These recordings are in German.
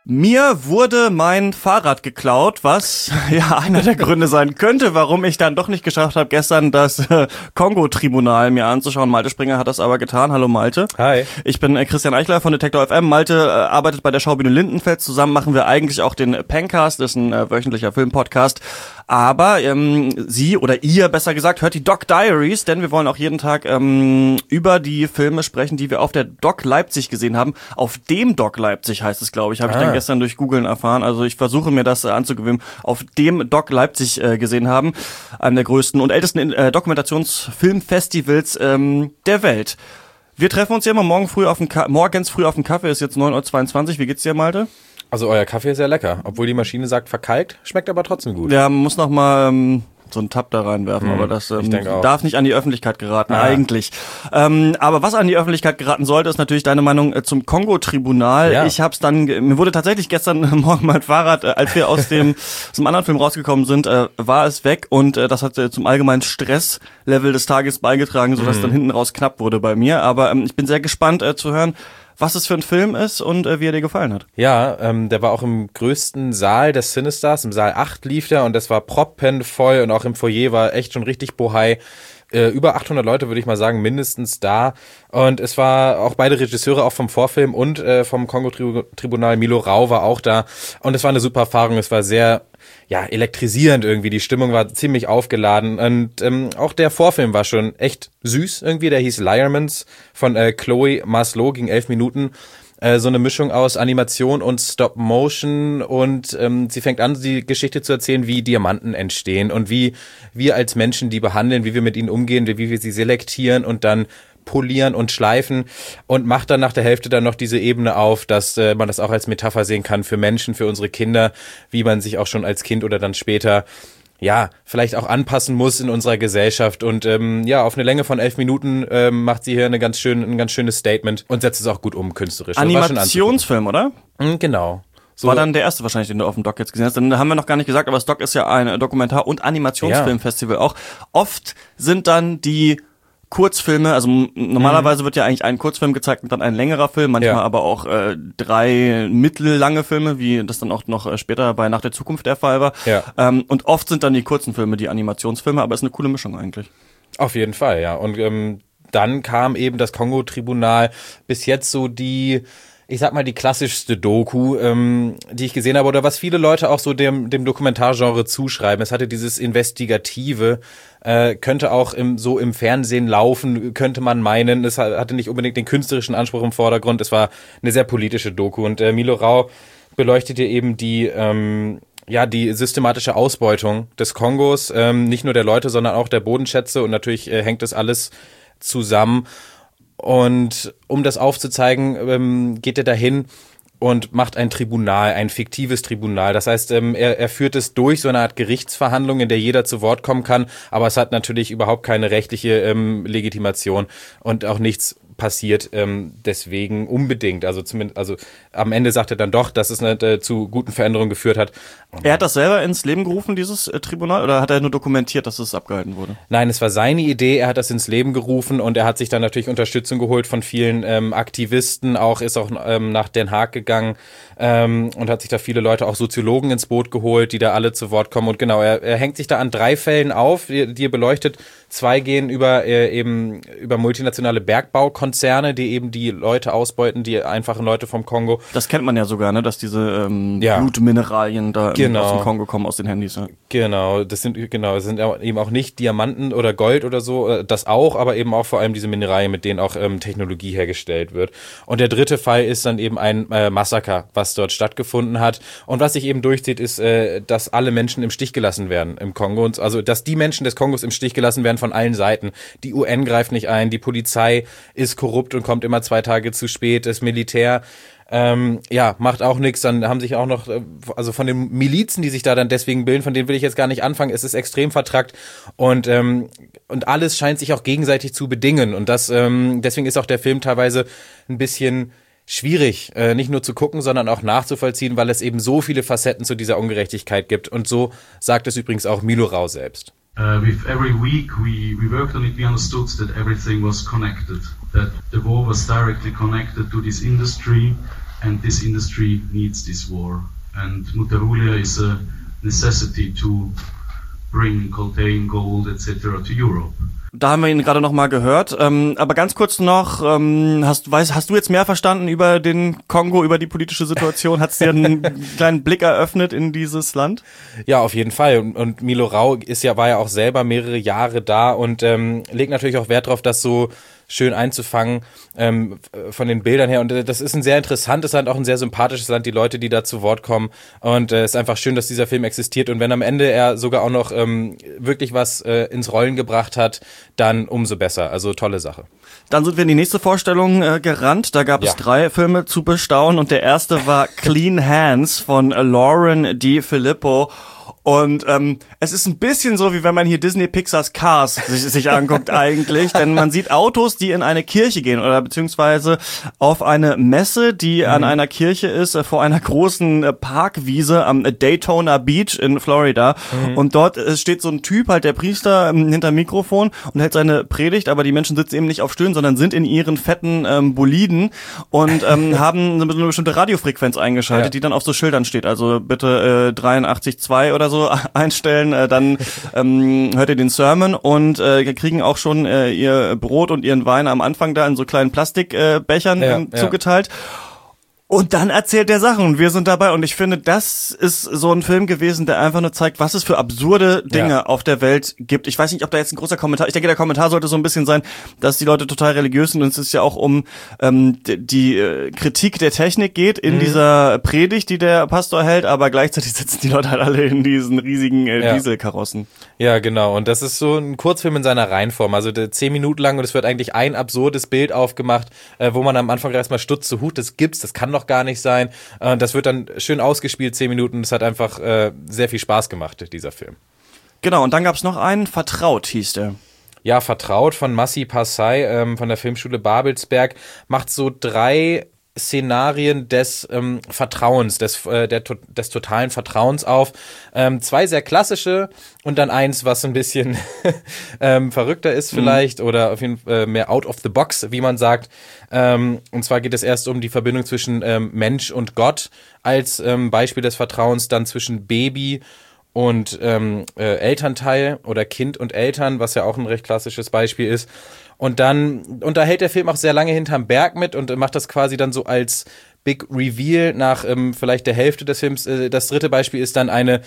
Mir wurde mein Fahrrad geklaut, was ja einer der Gründe sein könnte, warum ich dann doch nicht geschafft habe, gestern das Kongo-Tribunal mir anzuschauen. Malte Springer hat das aber getan. Hallo Malte. Hi. Ich bin Christian Eichler von Detektor FM. Malte arbeitet bei der Schaubühne Lindenfeld. Zusammen machen wir eigentlich auch den Pencast, das ist ein wöchentlicher Filmpodcast. Aber sie oder ihr, besser gesagt, hört die Doc Diaries, denn wir wollen auch jeden Tag über die Filme sprechen, die wir auf der Doc Leipzig gesehen haben. Auf dem Doc Leipzig heißt es, glaube ich, habe ich dann gestern durch Googlen erfahren. Also ich versuche mir das anzugewöhnen. Auf dem Doc Leipzig gesehen haben, einem der größten und ältesten Dokumentationsfilmfestivals der Welt. Wir treffen uns ja immer morgens früh auf dem Kaffee, ist jetzt 9:22 Uhr. Wie geht's dir, Malte? Also euer Kaffee ist sehr lecker. Obwohl die Maschine sagt verkalkt, schmeckt aber trotzdem gut. Ja, man muss noch mal so einen Tab da reinwerfen, aber das darf nicht an die Öffentlichkeit geraten, eigentlich. Aber was an die Öffentlichkeit geraten sollte, ist natürlich deine Meinung zum Kongo-Tribunal. Ja. Mir wurde tatsächlich gestern Morgen mein Fahrrad, als wir aus dem anderen Film rausgekommen sind, war es weg und das hat zum allgemeinen Stresslevel des Tages beigetragen, sodass dann hinten raus knapp wurde bei mir. Aber ich bin sehr gespannt zu hören, was es für ein Film ist und wie er dir gefallen hat. Ja, der war auch im größten Saal des Cinestars, im Saal 8 lief der und das war proppenvoll und auch im Foyer war echt schon richtig bohai. Über 800 Leute, würde ich mal sagen, mindestens da. Und es war auch beide Regisseure, auch vom Vorfilm und vom Kongo-Tribunal, Milo Rau war auch da. Und es war eine super Erfahrung, es war sehr elektrisierend irgendwie. Die Stimmung war ziemlich aufgeladen und auch der Vorfilm war schon echt süß irgendwie. Der hieß Liarmans von Chloe Maslow, ging 11 Minuten. So eine Mischung aus Animation und Stop-Motion und sie fängt an, die Geschichte zu erzählen, wie Diamanten entstehen und wie wir als Menschen die behandeln, wie wir mit ihnen umgehen, wie wir sie selektieren und dann polieren und schleifen und macht dann nach der Hälfte dann noch diese Ebene auf, dass man das auch als Metapher sehen kann für Menschen, für unsere Kinder, wie man sich auch schon als Kind oder dann später vielleicht auch anpassen muss in unserer Gesellschaft und auf eine Länge von 11 Minuten macht sie hier ein ganz schönes Statement und setzt es auch gut um künstlerisch. Animationsfilm, oder? Genau. So. War dann der erste wahrscheinlich, den du auf dem Doc jetzt gesehen hast. Dann haben wir noch gar nicht gesagt, aber das Doc ist ja ein Dokumentar- und Animationsfilmfestival auch. Oft sind dann die Kurzfilme, also normalerweise wird ja eigentlich ein Kurzfilm gezeigt und dann ein längerer Film, manchmal aber auch 3 mittellange Filme, wie das dann auch noch später bei Nach der Zukunft der Fall war. Ja. Und oft sind dann die kurzen Filme die Animationsfilme, aber es ist eine coole Mischung eigentlich. Auf jeden Fall, ja. Und dann kam eben das Kongo-Tribunal, bis jetzt so die klassischste Doku, die ich gesehen habe, oder was viele Leute auch so dem Dokumentargenre zuschreiben. Es hatte dieses Investigative, könnte auch im Fernsehen laufen, könnte man meinen. Es hatte nicht unbedingt den künstlerischen Anspruch im Vordergrund. Es war eine sehr politische Doku. Und Milo Rau beleuchtete eben die systematische Ausbeutung des Kongos, nicht nur der Leute, sondern auch der Bodenschätze. Und natürlich hängt das alles zusammen. Und um das aufzuzeigen, geht er dahin und macht ein Tribunal, ein fiktives Tribunal. Das heißt, er führt es durch so eine Art Gerichtsverhandlung, in der jeder zu Wort kommen kann, aber es hat natürlich überhaupt keine rechtliche Legitimation und auch nichts passiert deswegen unbedingt. Also am Ende sagt er dann doch, dass es zu guten Veränderungen geführt hat. Er hat das selber ins Leben gerufen, dieses Tribunal, oder hat er nur dokumentiert, dass es abgehalten wurde? Nein, es war seine Idee, er hat das ins Leben gerufen und er hat sich dann natürlich Unterstützung geholt von vielen Aktivisten, ist auch nach Den Haag gegangen und hat sich da viele Leute, auch Soziologen ins Boot geholt, die da alle zu Wort kommen. Und genau, er hängt sich da an 3 Fällen auf, die er beleuchtet. 2 gehen über multinationale Bergbaukonzerne, die eben die Leute ausbeuten, die einfachen Leute vom Kongo. Das kennt man ja sogar, ne, dass diese Blutmineralien da aus dem Kongo kommen, aus den Handys. Ja. Genau, es sind eben auch nicht Diamanten oder Gold oder so, das auch, aber eben auch vor allem diese Mineralien, mit denen auch Technologie hergestellt wird. Und der 3. Fall ist dann eben ein Massaker, was dort stattgefunden hat. Und was sich eben durchzieht, ist, dass alle Menschen im Stich gelassen werden im Kongo. Und also, dass die Menschen des Kongos im Stich gelassen werden von allen Seiten. Die UN greift nicht ein, die Polizei ist korrupt und kommt immer 2 Tage zu spät, das Militär macht auch nichts. Dann haben sich auch noch, also von den Milizen, die sich da dann deswegen bilden, von denen will ich jetzt gar nicht anfangen, es ist extrem vertrackt und alles scheint sich auch gegenseitig zu bedingen und das deswegen ist auch der Film teilweise ein bisschen schwierig, nicht nur zu gucken, sondern auch nachzuvollziehen, weil es eben so viele Facetten zu dieser Ungerechtigkeit gibt und so sagt es übrigens auch Milo Rau selbst. With every week we worked on it, we understood that everything was connected, that the war was directly connected to this industry, and this industry needs this war. And Mutahulia is a necessity to bring coltan, gold, etc. to Europe. Da haben wir ihn gerade noch mal gehört. Aber ganz kurz noch, hast du jetzt mehr verstanden über den Kongo, über die politische Situation? Hat es dir einen kleinen Blick eröffnet in dieses Land? Ja, auf jeden Fall. Und Milo Rau war ja auch selber mehrere Jahre da und legt natürlich auch Wert darauf, das so schön einzufangen von den Bildern her. Und das ist ein sehr interessantes Land, auch ein sehr sympathisches Land, die Leute, die da zu Wort kommen. Und es ist einfach schön, dass dieser Film existiert. Und wenn am Ende er sogar auch noch wirklich was ins Rollen gebracht hat, dann umso besser. Also tolle Sache. Dann sind wir in die nächste Vorstellung gerannt. Da gab es 3 Filme zu bestaunen. Und der erste war Clean Hands von Lauren Di Filippo. Und es ist ein bisschen so, wie wenn man hier Disney Pixars Cars sich anguckt eigentlich, denn man sieht Autos, die in eine Kirche gehen oder beziehungsweise auf eine Messe, die an einer Kirche ist, vor einer großen Parkwiese am Daytona Beach in Florida. Und dort steht so ein Typ, halt der Priester, hinterm Mikrofon und hält seine Predigt, aber die Menschen sitzen eben nicht auf Stühlen, sondern sind in ihren fetten Boliden und haben eine bestimmte Radiofrequenz eingeschaltet, die dann auf so Schildern steht. Also bitte 83,2 oder so einstellen, dann hört ihr den Sermon und kriegen auch schon ihr Brot und ihren Wein am Anfang da in so kleinen Plastikbechern zugeteilt. Und dann erzählt der Sachen und wir sind dabei und ich finde, das ist so ein Film gewesen, der einfach nur zeigt, was es für absurde Dinge auf der Welt gibt. Ich weiß nicht, ob da jetzt ein großer Kommentar, ich denke, der Kommentar sollte so ein bisschen sein, dass die Leute total religiös sind und es ist ja auch um die Kritik der Technik geht in dieser Predigt, die der Pastor hält, aber gleichzeitig sitzen die Leute halt alle in diesen riesigen Dieselkarossen. Ja, genau. Und das ist so ein Kurzfilm in seiner Reihenform, also 10 Minuten lang und es wird eigentlich ein absurdes Bild aufgemacht, wo man am Anfang erstmal stutzt, so das gibt's, das kann doch gar nicht sein. Das wird dann schön ausgespielt, 10 Minuten. Das hat einfach sehr viel Spaß gemacht, dieser Film. Genau, und dann gab's noch einen, Vertraut hieß der. Ja, Vertraut von Massi Passai von der Filmschule Babelsberg macht so 3 Szenarien des Vertrauens, des totalen Vertrauens auf. 2 sehr klassische und dann eins, was ein bisschen verrückter ist vielleicht oder auf jeden Fall mehr out of the box, wie man sagt. Und zwar geht es erst um die Verbindung zwischen Mensch und Gott als Beispiel des Vertrauens, dann zwischen Baby und Elternteil oder Kind und Eltern, was ja auch ein recht klassisches Beispiel ist. Und dann unterhält der Film auch sehr lange hinterm Berg mit und macht das quasi dann so als Big Reveal nach vielleicht der Hälfte des Films. Das dritte Beispiel ist dann eine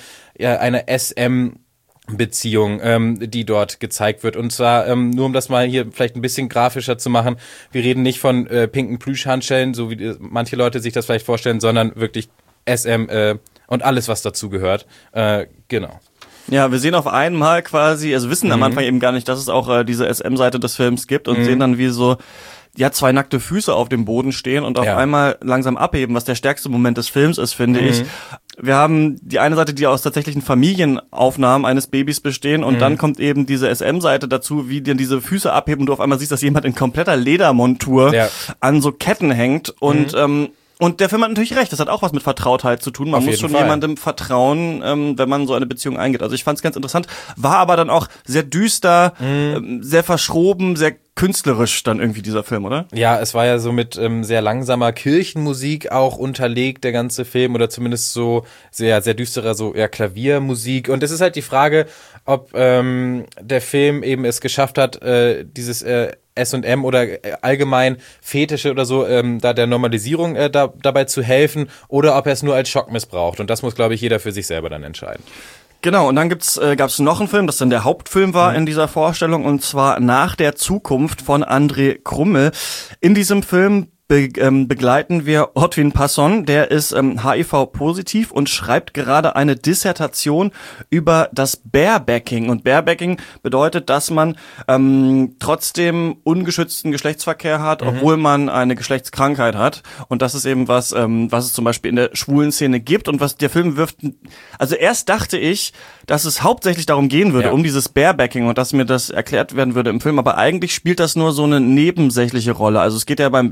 SM-Beziehung, die dort gezeigt wird. Und zwar, nur um das mal hier vielleicht ein bisschen grafischer zu machen, wir reden nicht von pinken Plüschhandschellen, so wie manche Leute sich das vielleicht vorstellen, sondern wirklich SM und alles, was dazu gehört. Genau. Ja, wir sehen auf einmal quasi, also wissen am Anfang eben gar nicht, dass es auch diese SM-Seite des Films gibt und sehen dann, wie so 2 nackte Füße auf dem Boden stehen und auf einmal langsam abheben, was der stärkste Moment des Films ist, finde ich. Wir haben die eine Seite, die aus tatsächlichen Familienaufnahmen eines Babys bestehen und dann kommt eben diese SM-Seite dazu, wie dann diese Füße abheben und du auf einmal siehst, dass jemand in kompletter Ledermontur an so Ketten hängt und der Film hat natürlich recht, das hat auch was mit Vertrautheit zu tun. Man muss schon jemandem vertrauen, wenn man so eine Beziehung eingeht. Also ich fand es ganz interessant, war aber dann auch sehr düster, sehr verschroben, sehr künstlerisch dann irgendwie dieser Film, oder? Ja, es war ja so mit sehr langsamer Kirchenmusik auch unterlegt, der ganze Film, oder zumindest so sehr, sehr düsterer, so eher Klaviermusik. Und es ist halt die Frage, ob der Film eben es geschafft hat, dieses S&M oder allgemein Fetische oder so, da der Normalisierung dabei zu helfen, oder ob er es nur als Schock missbraucht. Und das muss, glaube ich, jeder für sich selber dann entscheiden. Genau, und dann gab's noch einen Film, das dann der Hauptfilm war in dieser Vorstellung, und zwar Nach der Zukunft von André Krummel. In diesem Film begleiten wir Otwin Passon, der ist HIV-positiv und schreibt gerade eine Dissertation über das Barebacking. Und Barebacking bedeutet, dass man trotzdem ungeschützten Geschlechtsverkehr hat, obwohl man eine Geschlechtskrankheit hat. Und das ist eben was es zum Beispiel in der schwulen Szene gibt und was der Film wirft. Also erst dachte ich, dass es hauptsächlich darum gehen würde, um dieses Barebacking, und dass mir das erklärt werden würde im Film, aber eigentlich spielt das nur so eine nebensächliche Rolle. Also es geht ja beim Barebacking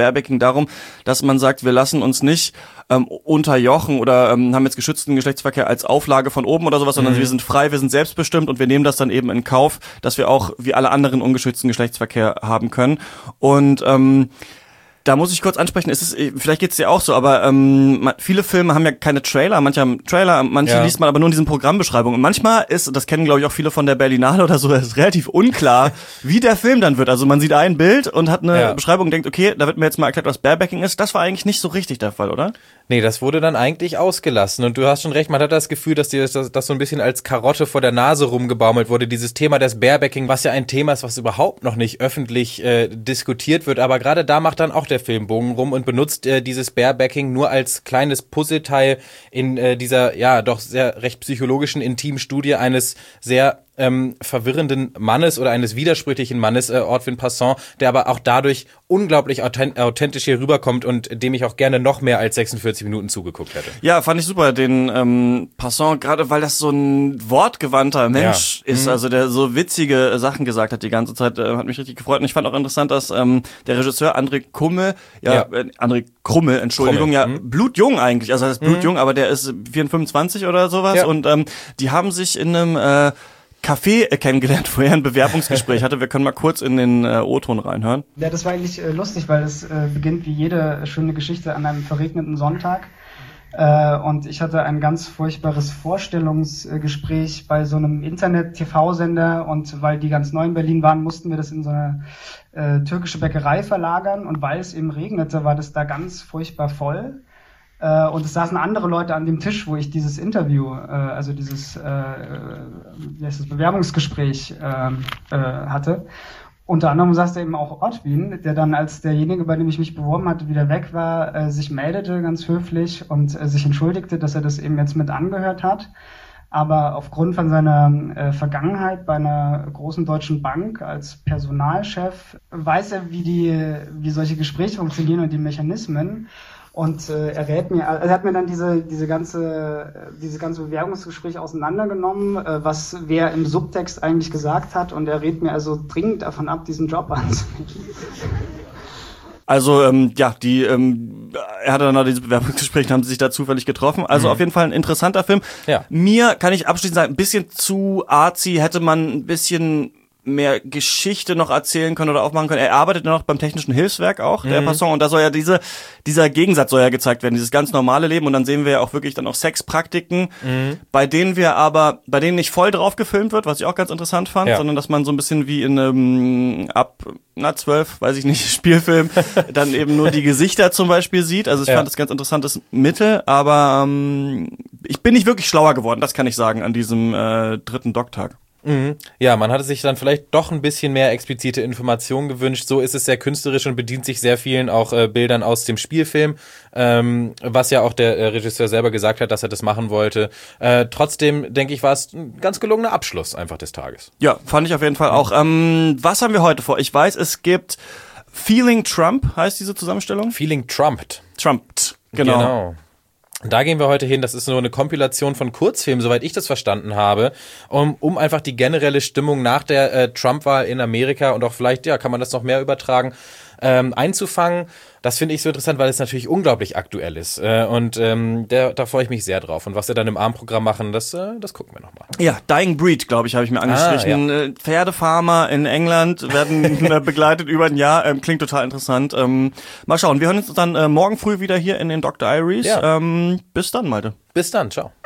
darum, dass man sagt, wir lassen uns nicht unterjochen oder haben jetzt geschützten Geschlechtsverkehr als Auflage von oben oder sowas, sondern wir sind frei, wir sind selbstbestimmt und wir nehmen das dann eben in Kauf, dass wir auch wie alle anderen ungeschützten Geschlechtsverkehr haben können. Und da muss ich kurz ansprechen, vielleicht geht's dir auch so, aber viele Filme haben ja keine Trailer, manche haben Trailer, manche liest man aber nur in diesen Programmbeschreibungen. Und manchmal ist, das kennen glaube ich auch viele von der Berlinale oder so, ist relativ unklar, wie der Film dann wird. Also man sieht ein Bild und hat eine Beschreibung und denkt, okay, da wird mir jetzt mal erklärt, was Barebacking ist. Das war eigentlich nicht so richtig der Fall, oder? Nee, das wurde dann eigentlich ausgelassen. Und du hast schon recht, man hat das Gefühl, dass dir das so ein bisschen als Karotte vor der Nase rumgebaumelt wurde. Dieses Thema des Barebacking, was ja ein Thema ist, was überhaupt noch nicht öffentlich diskutiert wird. Aber gerade da macht dann auch der Film Bogen rum und benutzt dieses Barebacking nur als kleines Puzzleteil in dieser, ja, doch sehr recht psychologischen, intimen Studie eines sehr verwirrenden Mannes oder eines widersprüchlichen Mannes, Ortwin Passant, der aber auch dadurch unglaublich authentisch hier rüberkommt und dem ich auch gerne noch mehr als 46 Minuten zugeguckt hätte. Ja, fand ich super, den Passant, gerade weil das so ein wortgewandter Mensch ist, also der so witzige Sachen gesagt hat die ganze Zeit, hat mich richtig gefreut. Und ich fand auch interessant, dass der Regisseur André Krummel, blutjung eigentlich, also das ist blutjung, aber der ist 24 oder sowas und die haben sich in einem Café kennengelernt, wo er ein Bewerbungsgespräch hatte. Wir können mal kurz in den O-Ton reinhören. Ja, das war eigentlich lustig, weil es beginnt wie jede schöne Geschichte an einem verregneten Sonntag. Und ich hatte ein ganz furchtbares Vorstellungsgespräch bei so einem Internet-TV-Sender und weil die ganz neu in Berlin waren, mussten wir das in so eine türkische Bäckerei verlagern und weil es eben regnete, war das da ganz furchtbar voll. Und es saßen andere Leute an dem Tisch, wo ich dieses Interview, also dieses Bewerbungsgespräch hatte. Unter anderem saß da eben auch Ortwin, der dann, als derjenige, bei dem ich mich beworben hatte, wieder weg war, sich meldete ganz höflich und sich entschuldigte, dass er das eben jetzt mit angehört hat. Aber aufgrund von seiner Vergangenheit bei einer großen deutschen Bank als Personalchef weiß er, wie solche Gespräche funktionieren und die Mechanismen. Und er hat mir dann diese ganze Bewerbungsgespräch auseinandergenommen, was wer im Subtext eigentlich gesagt hat. Und er rät mir also dringend davon ab, diesen Job anzunehmen. Also er hatte dann noch dieses Bewerbungsgespräch und haben sie sich da zufällig getroffen. Also auf jeden Fall ein interessanter Film. Ja. Mir kann ich abschließend sagen, ein bisschen zu artsy, hätte man ein bisschen mehr Geschichte noch erzählen können oder aufmachen können. Er arbeitet ja noch beim Technischen Hilfswerk auch, der Passant, und da soll ja dieser Gegensatz soll ja gezeigt werden, dieses ganz normale Leben, und dann sehen wir ja auch wirklich dann auch Sexpraktiken, bei denen nicht voll drauf gefilmt wird, was ich auch ganz interessant fand, sondern dass man so ein bisschen wie in einem ab 12, weiß ich nicht, Spielfilm, dann eben nur die Gesichter zum Beispiel sieht. Also ich fand das ganz interessantes Mittel, aber ich bin nicht wirklich schlauer geworden, das kann ich sagen, an diesem dritten Doc-Tag. Ja, man hatte sich dann vielleicht doch ein bisschen mehr explizite Informationen gewünscht. So ist es sehr künstlerisch und bedient sich sehr vielen auch Bildern aus dem Spielfilm, was ja auch der Regisseur selber gesagt hat, dass er das machen wollte. Trotzdem, denke ich, war es ein ganz gelungener Abschluss einfach des Tages. Ja, fand ich auf jeden Fall auch. Was haben wir heute vor? Ich weiß, es gibt Feeling Trump, heißt diese Zusammenstellung? Feeling Trumped. Trumped, genau. Da gehen wir heute hin, das ist nur eine Kompilation von Kurzfilmen, soweit ich das verstanden habe, um einfach die generelle Stimmung nach der Trump-Wahl in Amerika und auch vielleicht, kann man das noch mehr übertragen, einzufangen. Das finde ich so interessant, weil es natürlich unglaublich aktuell ist. Und da freue ich mich sehr drauf. Und was wir dann im Abendprogramm machen, das gucken wir nochmal. Ja, Dying Breed, glaube ich, habe ich mir angestrichen. Pferdefarmer in England werden begleitet über ein Jahr. Klingt total interessant. Mal schauen, wir hören uns dann morgen früh wieder hier in den Doc Diaries. Ja. Bis dann, Malte. Bis dann, ciao.